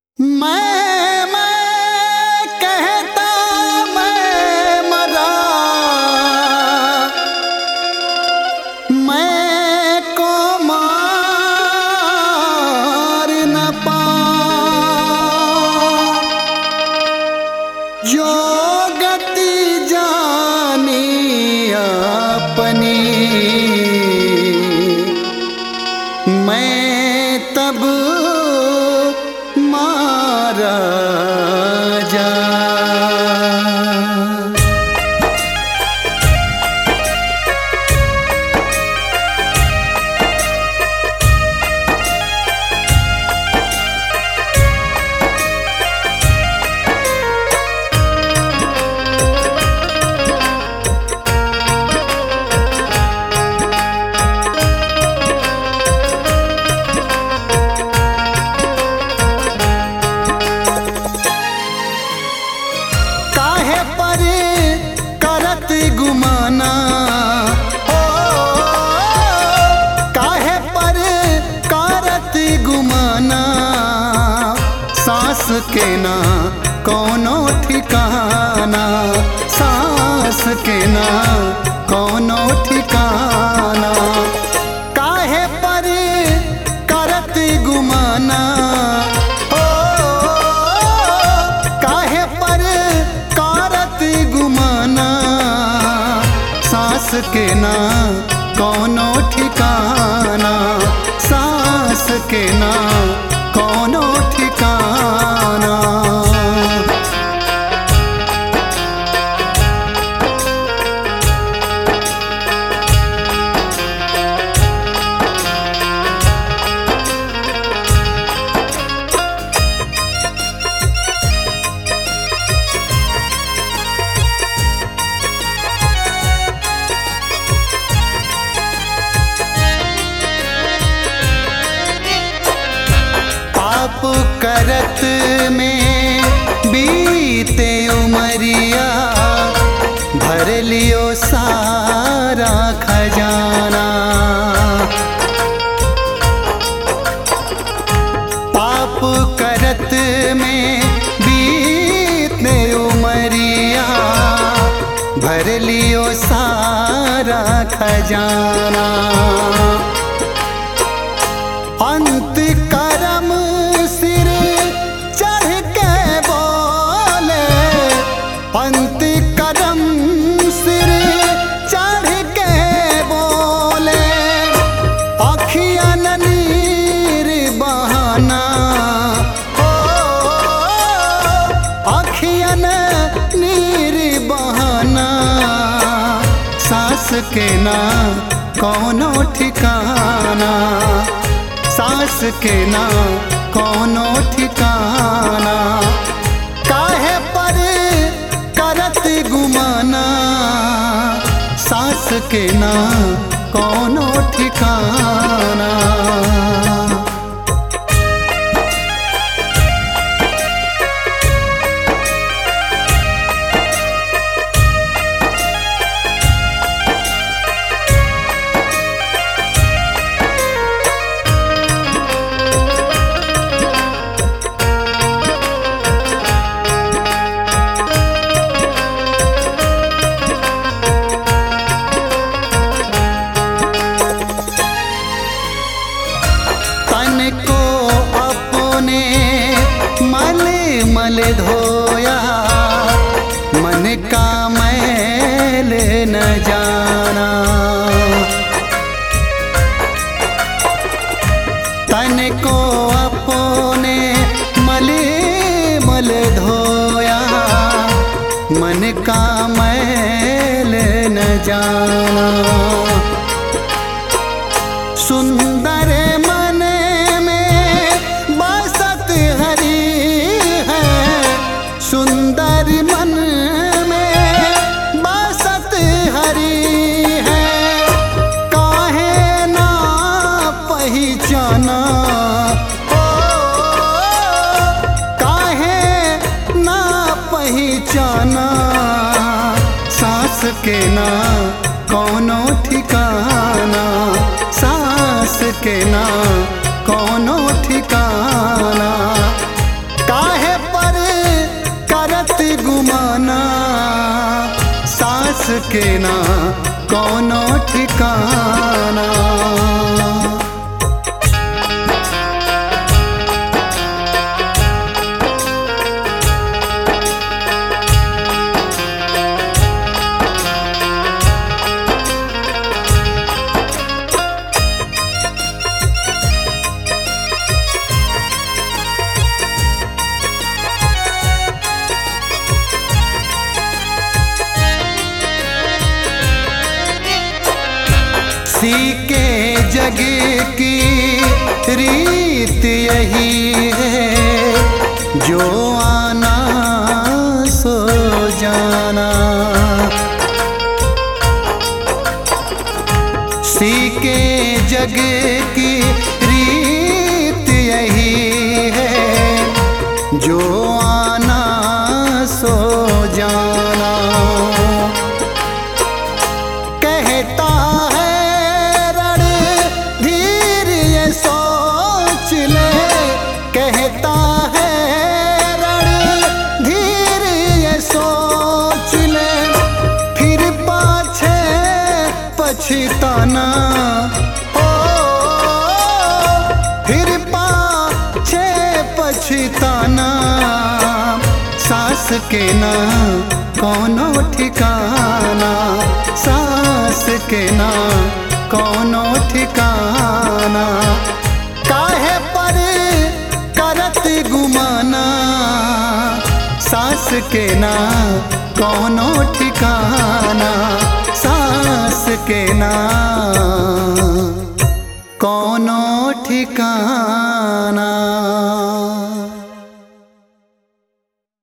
मैं कहता मैं मरा, मैं को मार न पाऊं, जो गति जानी अपनी, मैं तब मारा जा। गुमाना ओ काहे पर कारत गुमाना, सांस के ना कोनो ठिकाना, सांस के ना कोनो ठिकाना। काहे पर करत गुमाना ओ काहे पर कारत गुमाना, सांस के ना कोनो ठिकाना, सांस के ना कोनो ठिकाना। पाप करत में बीते उमरिया, भर लियो सारा खजाना। पाप करत में बीते उमरिया, भर लियो सारा खजाना। अंत करम सिर चढ़ के बोले, अंत करम सिर चढ़ के बोले, अखियन नीर बहाना ओ अखियन नीर बहाना। सांस के ना कोनो ठिकाना, सांस के ना कोनो ठिकाना। काहे पर करत गुमाना, सांस के ना कोनो ठिकाना। को अपने मल मल धोया, मन का मैल न जाना। तन को अपने मल मल धोया, मन का मैल न जाना। सुंदर मन सुंदर मन में बसत हरि है, काहे ना पहचाना ओ काहे ना पहचाना। सांस के ना कोनो ठिकाना, सांस के ना कोनो ठिकाना। के ना कौनो ठिकाना। सी के जग की रीत यही है, जो आना सो जाना। सी के जग की रीत यही है, जो आना सो जाना। कहता कहता है रणधीर ये सोच ले, फिर पाछे पछताना। ओ फिर पाछे पछताना। सांस के ना कौनो ठिकाना, सांस के ना कौनो ठिकाना। काहे पर करत गुमाना, सांस के ना कौनो ठिकाना, सांस के ना कौनो ठिकाना।